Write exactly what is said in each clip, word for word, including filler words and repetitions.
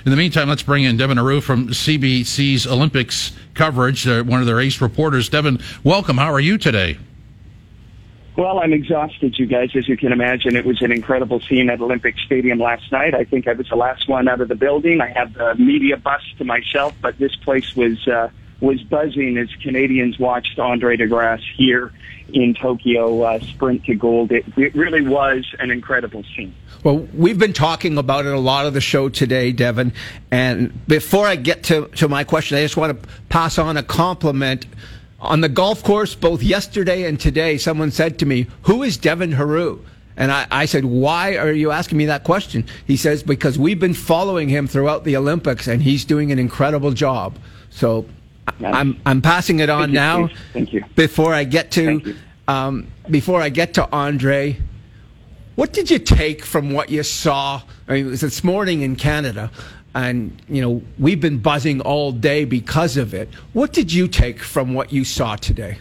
In the meantime, let's bring in Devin Heroux from C B C's Olympics coverage, uh, one of their ace reporters. Devin, welcome. How are you today? Well, I'm exhausted, you guys, as you can imagine. It was an incredible scene at Olympic Stadium last night. I think I was the last one out of the building. I had the media bus to myself, but this place was uh, was buzzing as Canadians watched Andre DeGrasse here in Tokyo uh, sprint to gold. It, it really was an incredible scene. Well, we've been talking about it a lot of the show today, Devin. And before I get to, to my question, I just want to pass on a compliment. On the golf course, both yesterday and today, someone said to me, "Who is Devin Heroux?" And I, I said, "Why are you asking me that question?" He says, "Because we've been following him throughout the Olympics, and he's doing an incredible job." So I'm I'm passing it on Thank you, now. Steve. Thank you. Before I get to um, before I get to Andre, what did you take from what you saw? I mean, it was this morning in Canada, and you know we've been buzzing all day because of it. What did you take from what you saw today?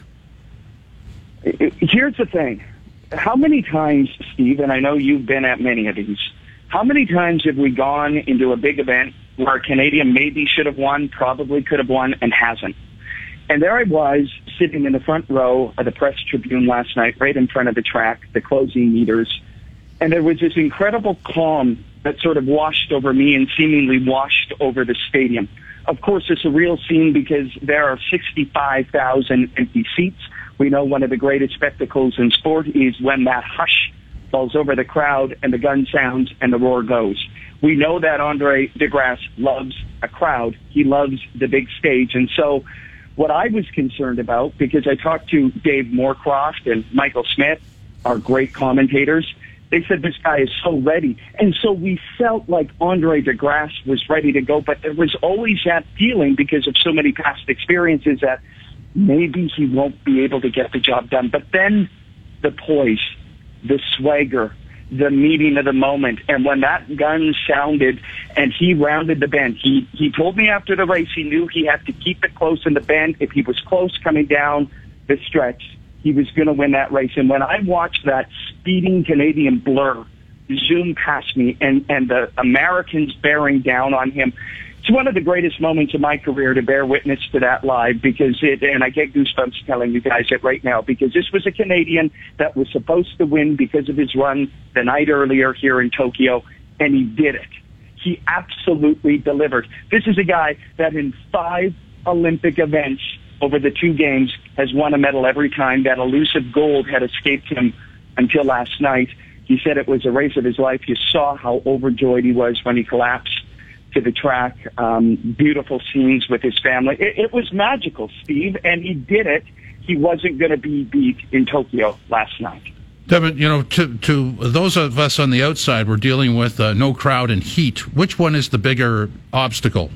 Here's the thing: how many times, Steve, and I know you've been at many of these, how many times have we gone into a big event where a Canadian maybe should have won, probably could have won, and hasn't? And there I was, sitting in the front row of the press tribune last night, right in front of the track, the closing meters, and there was this incredible calm that sort of washed over me and seemingly washed over the stadium. Of course, it's a real scene because there are sixty-five thousand empty seats. We know one of the greatest spectacles in sport is when that hush falls over the crowd and the gun sounds and the roar goes. We know that Andre DeGrasse loves a crowd. He loves the big stage. And so what I was concerned about, because I talked to Dave Moorcroft and Michael Smith, our great commentators, they said this guy is so ready. And so we felt like Andre DeGrasse was ready to go, but there was always that feeling because of so many past experiences that maybe he won't be able to get the job done. But then the poise, the swagger, the meeting of the moment. And when that gun sounded and he rounded the bend, he, he told me after the race he knew he had to keep it close in the bend. If he was close coming down the stretch, he was going to win that race. And when I watched that speeding Canadian blur zoom past me and, and the Americans bearing down on him, it's one of the greatest moments of my career to bear witness to that live because it, and I get goosebumps telling you guys it right now because this was a Canadian that was supposed to win because of his run the night earlier here in Tokyo, and he did it. He absolutely delivered. This is a guy that in five Olympic events over the two games has won a medal every time. That elusive gold had escaped him until last night. He said it was a race of his life. You saw how overjoyed he was when he collapsed to the track. Um, beautiful scenes with his family. It, it was magical, Steve, and he did it. He wasn't going to be beat in Tokyo last night. Devin, you know, to, to those of us on the outside, we're dealing with uh, no crowd and heat. Which one is the bigger obstacle?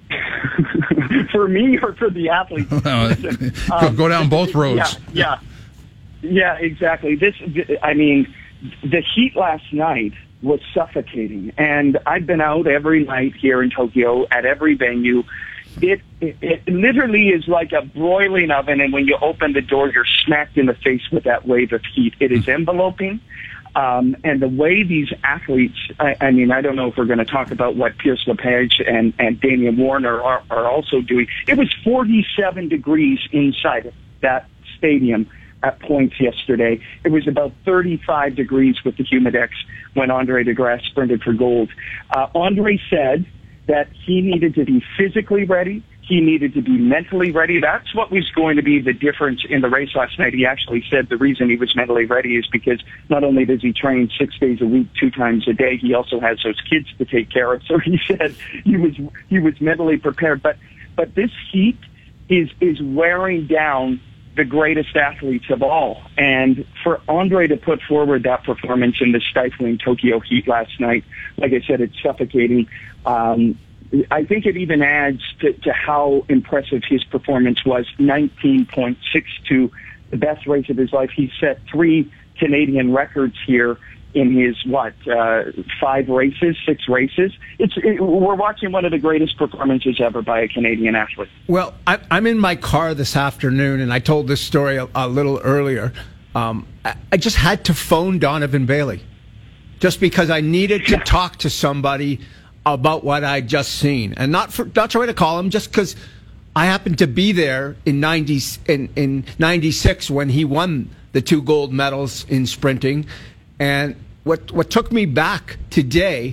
For me or for the athletes? Listen, um, go down both roads. Yeah, yeah, yeah, exactly. This, I mean, the heat last night was suffocating, and I've been out every night here in Tokyo at every venue. It, it it literally is like a broiling oven, and when you open the door, you're smacked in the face with that wave of heat. It is enveloping, um, and the way these athletes, I, I mean, I don't know if we're going to talk about what Pierce Lepage and, and Damian Warner are, are also doing. It was forty-seven degrees inside that stadium at points yesterday. It was about thirty-five degrees with the Humidex when Andre DeGrasse sprinted for gold. Uh, Andre said that he needed to be physically ready. He needed to be mentally ready. That's what was going to be the difference in the race last night. He actually said the reason he was mentally ready is because not only does he train six days a week, two times a day, he also has those kids to take care of. So he said he was he was mentally prepared. But but this heat is is wearing down the greatest athletes of all. And for Andre to put forward that performance in the stifling Tokyo heat last night, like I said, it's suffocating. Um, I think it even adds to, to how impressive his performance was. nineteen point six two, the best race of his life. He set three Canadian records here in his, what, uh, five races, six races. It's it, we're watching one of the greatest performances ever by a Canadian athlete. Well, I, I'm in my car this afternoon, and I told this story a, a little earlier. Um, I, I just had to phone Donovan Bailey just because I needed to talk to somebody about what I just seen, and not for not trying to call him, just because I happened to be there in ninety in in ninety-six when he won the two gold medals in sprinting, and what what took me back today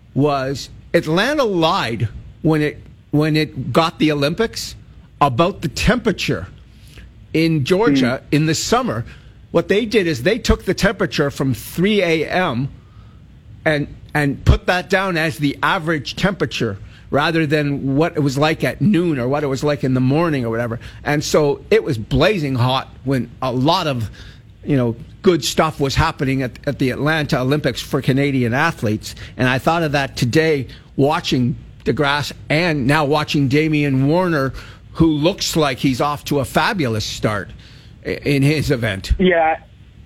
was Atlanta lied when it when it got the Olympics about the temperature in Georgia mm. in the summer. What they did is they took the temperature from three a.m. and and put that down as the average temperature rather than what it was like at noon or what it was like in the morning or whatever. And so it was blazing hot when a lot of, you know, good stuff was happening at, at the Atlanta Olympics for Canadian athletes. And I thought of that today watching DeGrasse and now watching Damian Warner, who looks like he's off to a fabulous start in his event. Yeah.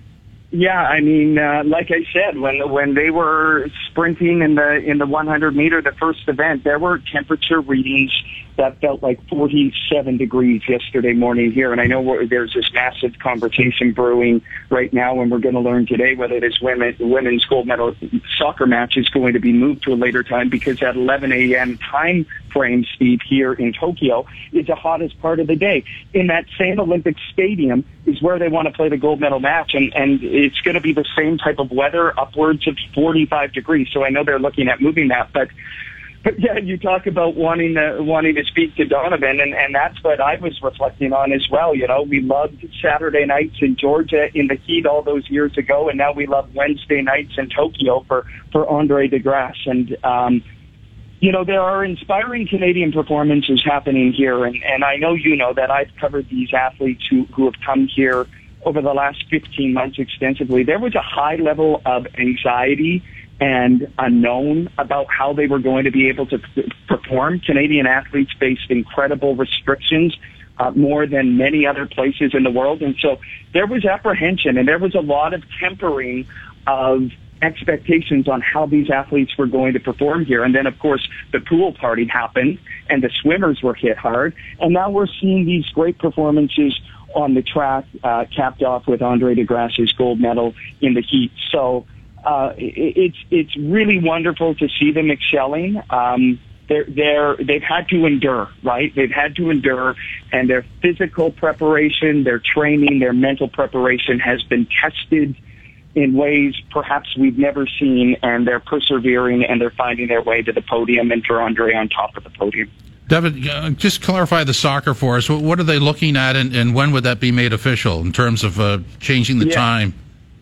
Yeah, I mean, uh, like I said, when when they were sprinting in the in the one hundred meter, the first event, there were temperature readings that felt like forty-seven degrees yesterday morning here. And I know we're, there's this massive conversation brewing right now, and we're going to learn today whether this women, women's gold medal soccer match is going to be moved to a later time, because at eleven a.m. time frame, Steve, here in Tokyo is the hottest part of the day. In that same Olympic stadium is where they want to play the gold medal match, and, and it's going to be the same type of weather, upwards of forty-five degrees. So I know they're looking at moving that, but But yeah, you talk about wanting to, wanting to speak to Donovan, and, and that's what I was reflecting on as well. You know, we loved Saturday nights in Georgia in the heat all those years ago, and now we love Wednesday nights in Tokyo for, for Andre DeGrasse. And, um, you know, there are inspiring Canadian performances happening here, and, and I know you know that I've covered these athletes who, who have come here over the last fifteen months extensively. There was a high level of anxiety and unknown about how they were going to be able to perform. Canadian athletes faced incredible restrictions, uh, more than many other places in the world. And so there was apprehension, and there was a lot of tempering of expectations on how these athletes were going to perform here. And then, of course, the pool party happened, and the swimmers were hit hard. And now we're seeing these great performances on the track, uh, capped off with Andre DeGrasse's gold medal in the heat. So, Uh, it's it's really wonderful to see them excelling. Um, they're they're they've had to endure, right? They've had to endure, and their physical preparation, their training, their mental preparation has been tested in ways perhaps we've never seen, and they're persevering, and they're finding their way to the podium, and for Andre on top of the podium. David, uh, just clarify the soccer for us. What are they looking at, and, and when would that be made official in terms of uh, changing the yeah. time?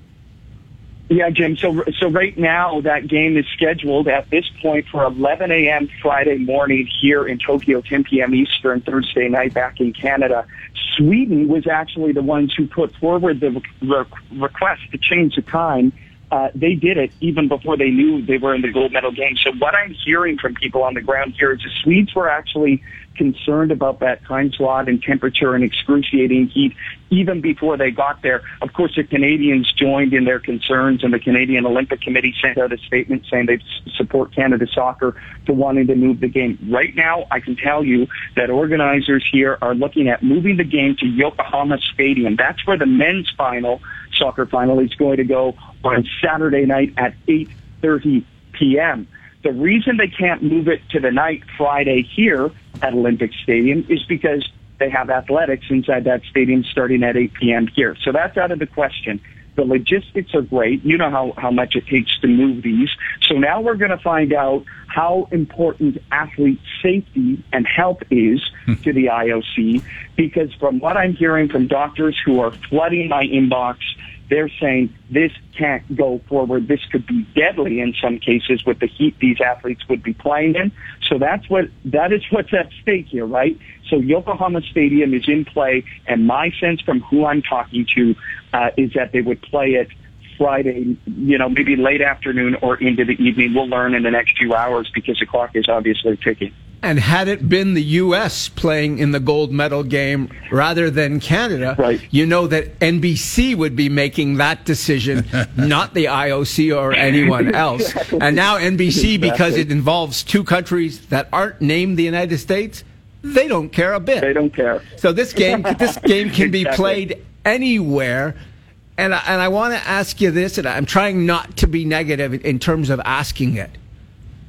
Yeah, Jim. So, so right now that game is scheduled at this point for eleven a.m. Friday morning here in Tokyo, ten p.m. Eastern, Thursday night back in Canada. Sweden was actually the ones who put forward the re- request to change the time. Uh, they did it even before they knew they were in the gold medal game. So what I'm hearing from people on the ground here is the Swedes were actually concerned about that time slot and temperature and excruciating heat even before they got there. Of course, the Canadians joined in their concerns, and the Canadian Olympic Committee sent out a statement saying they support Canada Soccer for wanting to move the game. Right now, I can tell you that organizers here are looking at moving the game to Yokohama Stadium. That's where the men's final, soccer final, is going to go on Saturday night at eight thirty p.m. The reason they can't move it to the night Friday here at Olympic Stadium is because they have athletics inside that stadium starting at eight p.m. here. So that's out of the question. The logistics are great. You know how, how much it takes to move these. So now we're going to find out how important athlete safety and health is to the I O C, because from what I'm hearing from doctors who are flooding my inbox, they're saying this can't go forward. This could be deadly in some cases with the heat these athletes would be playing in. So that's what, that is what's at stake here, right? So Yokohama Stadium is in play, and my sense from who I'm talking to uh, is that they would play it Friday, you know, maybe late afternoon or into the evening. We'll learn in the next few hours because the clock is obviously ticking. And had it been the U S playing in the gold medal game rather than Canada, right, you know that N B C would be making that decision, not the I O C or anyone else. Exactly. And now N B C, exactly, because it involves two countries that aren't named the United States, they don't care a bit. They don't care. So this game, this game can exactly. be played anywhere. And I, and I want to ask you this, and I'm trying not to be negative in terms of asking it.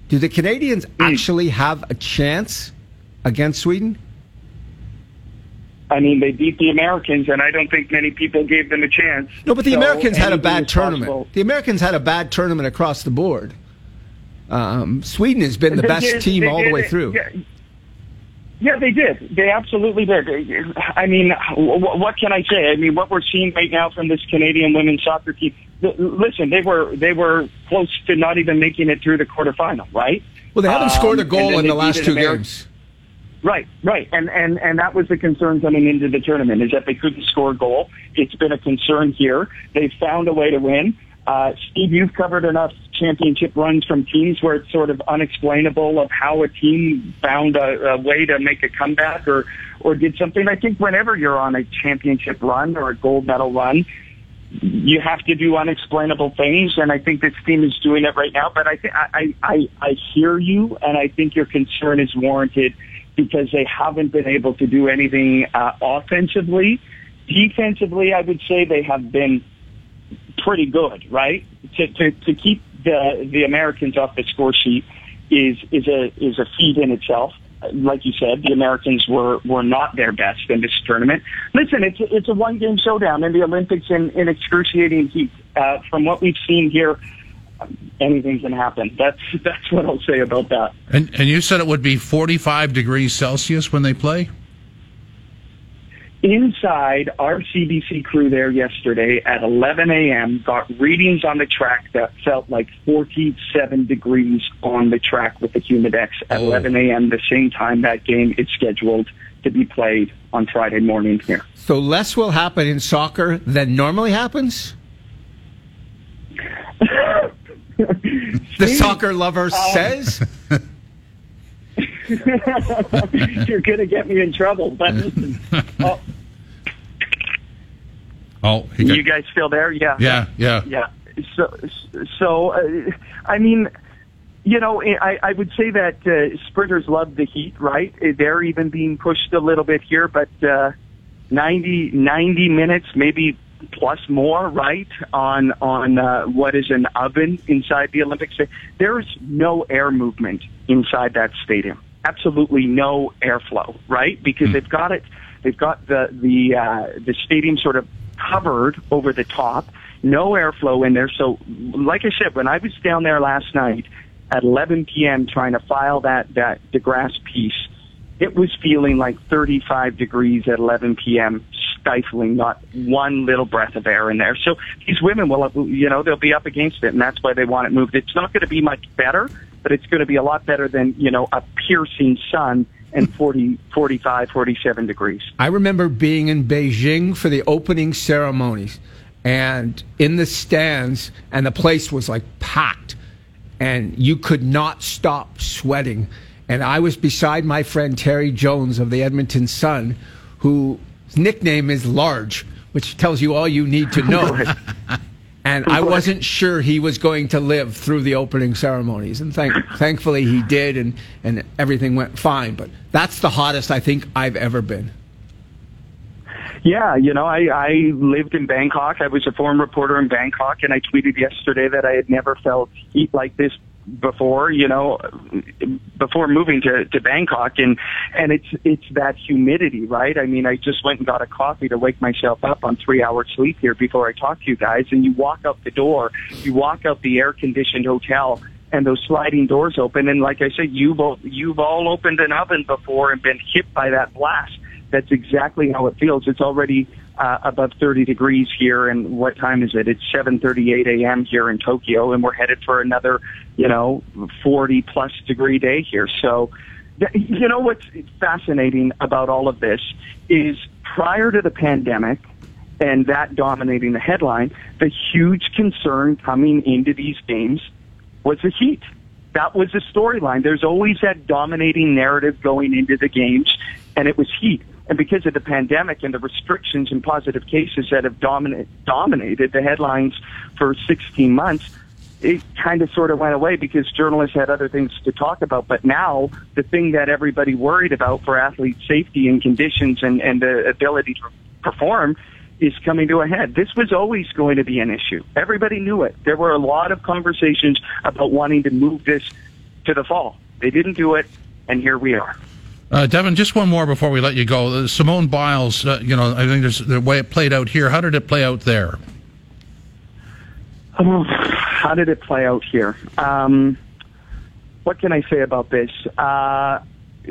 Do the Canadians actually have a chance against Sweden? I mean, they beat the Americans, and I don't think many people gave them a chance. No, but the So Americans had a anything bad is tournament. possible. The Americans had a bad tournament across the board. Um, Sweden has been the They best did- team they all the did way it. through. Yeah, yeah, they did. They absolutely did. I mean, w- what can I say? I mean, what we're seeing right now from this Canadian women's soccer team. th- Listen, they were they were close to not even making it through the quarterfinal, right? Well, they haven't scored a Um, and goal then in the they last beat two an Ameri- games. Right, right, and and and that was the concern coming into the tournament, is that they couldn't score a goal. It's been a concern here. They've found a way to win. Uh, Steve, you've covered enough championship runs from teams where it's sort of unexplainable of how a team found a, a way to make a comeback or or did something. I think whenever you're on a championship run or a gold medal run, you have to do unexplainable things, and I think this team is doing it right now. But I think I I I hear you, and I think your concern is warranted, because they haven't been able to do anything uh, offensively. Defensively, I would say they have been pretty good, right? To, to, to keep the, the Americans off the score sheet is, is a, is a feat in itself. Like you said, the Americans were, were not their best in this tournament. Listen, it's, it's a one game showdown in the Olympics in, in excruciating heat. Uh, from what we've seen here, anything can happen. That's that's what I'll say about that. And and you said it would be forty-five degrees Celsius when they play? Inside, our C B C crew there yesterday at eleven a.m. got readings on the track that felt like forty-seven degrees on the track with the Humidex at Oh. eleven a.m., the same time that game is scheduled to be played on Friday morning here. So less will happen in soccer than normally happens? The soccer lover Um, says? You're going to get me in trouble, but listen. Oh, Oh, he got, you guys still there? Yeah. yeah, yeah. Yeah. So, so uh, I mean, you know, I, I would say that uh, sprinters love the heat, right? They're even being pushed a little bit here, but uh, ninety, ninety minutes, maybe plus more, right, on on uh, what is an oven inside the Olympics. There is no air movement inside that stadium. Absolutely no airflow, right? Because Hmm. they've got it. They've got the the uh, the stadium sort of covered over the top. No airflow in there. So, like I said, when I was down there last night at eleven p.m. trying to file that that DeGrasse piece, it was feeling like thirty-five degrees at eleven p.m. Stifling, not one little breath of air in there. So these women will, you know, they'll be up against it, and that's why they want it moved. It's not going to be much better, but it's going to be a lot better than, you know, a piercing sun and forty, forty-five, forty-seven degrees. I remember being in Beijing for the opening ceremonies and in the stands, and the place was like packed, and you could not stop sweating. And I was beside my friend Terry Jones of the Edmonton Sun, whose nickname is Large, which tells you all you need to know. And I wasn't sure he was going to live through the opening ceremonies. And thank, thankfully he did, and, and everything went fine. But that's the hottest I think I've ever been. Yeah, you know, I, I lived in Bangkok. I was a foreign reporter in Bangkok, and I tweeted yesterday that I had never felt heat like this before, you know, before moving to, to Bangkok. And, and it's, it's that humidity, right? I mean, I just went and got a coffee to wake myself up on three hours sleep here before I talk to you guys. And you walk out the door, you walk out the air conditioned hotel, and those sliding doors open. And like I said, you've all, you've all opened an oven before and been hit by that blast. That's exactly how it feels. It's already uh, above thirty degrees here, and what time is it? It's seven thirty-eight a.m. here in Tokyo, and we're headed for another, you know, forty plus degree day here. So, th- you know what's fascinating about all of this is prior to the pandemic and that dominating the headline, the huge concern coming into these games was the heat. That was the storyline. There's always that dominating narrative going into the games, and it was heat. And because of the pandemic and the restrictions and positive cases that have dominate, dominated the headlines for sixteen months, it kind of sort of went away because journalists had other things to talk about. But now the thing that everybody worried about for athlete safety and conditions and, and the ability to perform is coming to a head. This was always going to be an issue. Everybody knew it. There were a lot of conversations about wanting to move this to the fall. They didn't do it, and here we are. Uh, Devin, just one more before we let you go. Uh, Simone Biles, uh, you know, I think there's the way it played out here. How did it play out there? Oh, how did it play out here? Um, what can I say about this? Uh,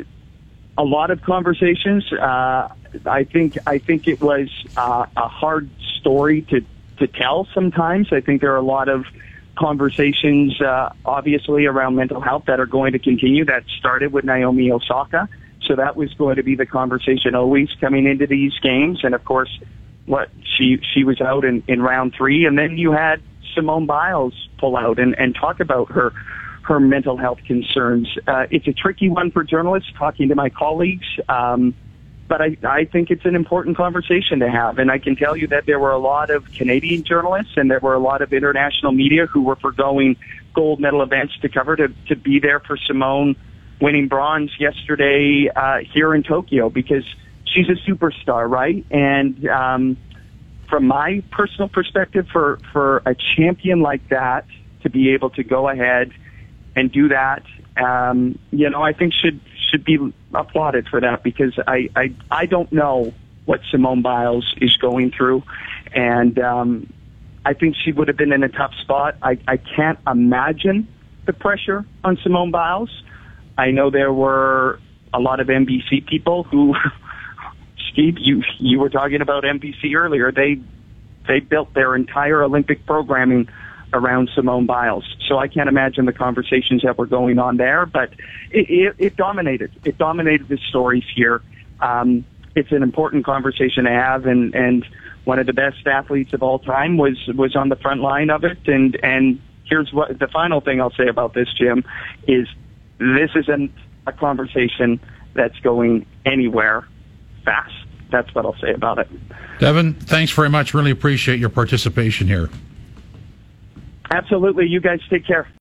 a lot of conversations. Uh, I think I think it was uh, a hard story to, to tell sometimes. I think there are a lot of conversations, uh, obviously, around mental health that are going to continue. That started with Naomi Osaka. So that was going to be the conversation always coming into these games. And, of course, what she she was out in, in round three. And then you had Simone Biles pull out and, and talk about her her mental health concerns. Uh, it's a tricky one for journalists, talking to my colleagues. Um, but I, I think it's an important conversation to have. And I can tell you that there were a lot of Canadian journalists and there were a lot of international media who were foregoing gold medal events to cover to, to be there for Simone winning bronze yesterday uh, here in Tokyo, because she's a superstar, right? And um, from my personal perspective, for, for a champion like that to be able to go ahead and do that, um, you know, I think should should be applauded for that, because I, I, I don't know what Simone Biles is going through, and um, I think she would have been in a tough spot. I, I can't imagine the pressure on Simone Biles. I know there were a lot of N B C people who, Steve, you you were talking about N B C earlier. They they built their entire Olympic programming around Simone Biles. So I can't imagine the conversations that were going on there. But it, it, it dominated. It dominated the stories here. Um, it's an important conversation to have, and, and one of the best athletes of all time was was on the front line of it. And and here's what the final thing I'll say about this, Jim, is this isn't a conversation that's going anywhere fast. That's what I'll say about it. Devin, thanks very much. Really appreciate your participation here. Absolutely. You guys take care.